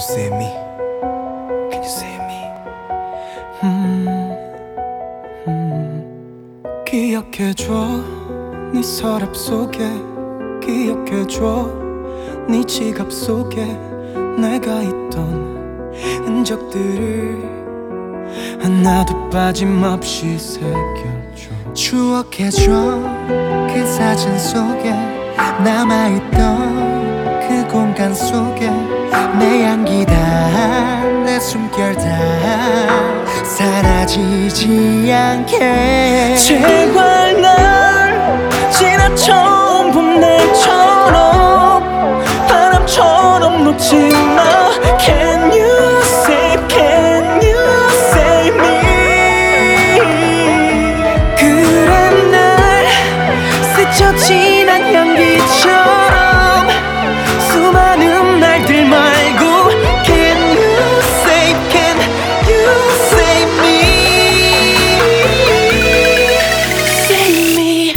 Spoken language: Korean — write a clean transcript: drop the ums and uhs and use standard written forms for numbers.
save me? Can you save me? 기억해줘 네 서랍 속에 기억해줘 네 지갑 속에 내가 있던 흔적들을 하나도 빠짐없이 새겨줘. 추억해줘 그 사진 속에 남아있던 그 공간 속에 내 향기 다 내 숨결 다 사라지지 않게 제발 날 지나쳐 봄날처럼 바람처럼 놓지